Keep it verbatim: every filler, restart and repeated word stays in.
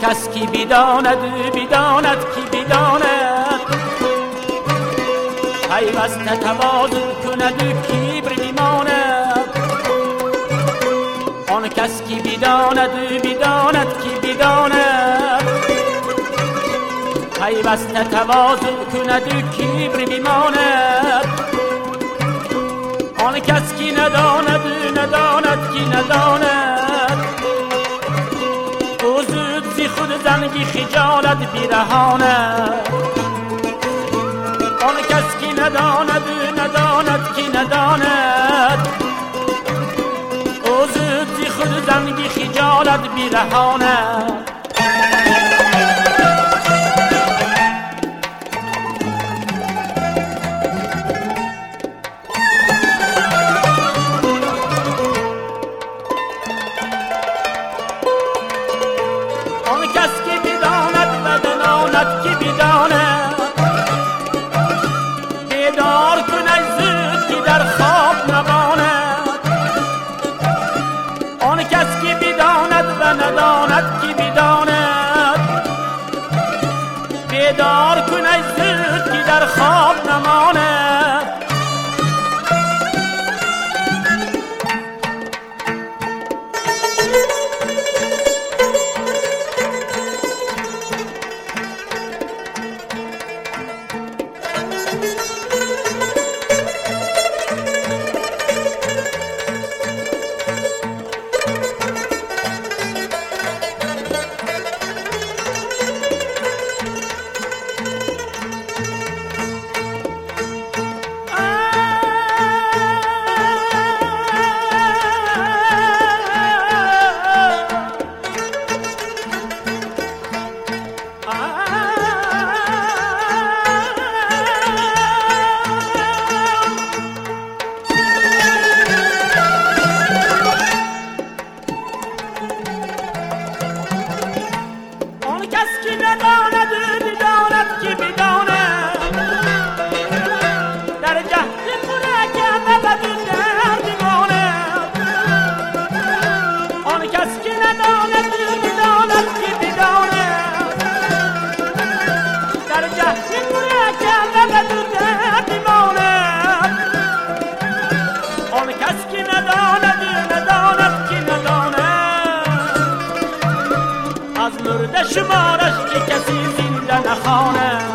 کس کی بداند بداند کی بداند پیوسته تواضع کند و کبر بماند آن کس کی بداند بداند کی بداند پیوسته تواضع کند و کبر بماند آن کس کی نداند نداند کی نداند او زود زی خود زنگی خجالت برهاند آن کس کی نداند نداند کی نداند او زود زی خود زنگی خجالت برهاند بیدار کن ای زود که در خواب نماند شمارش که کسی زنده نخوانه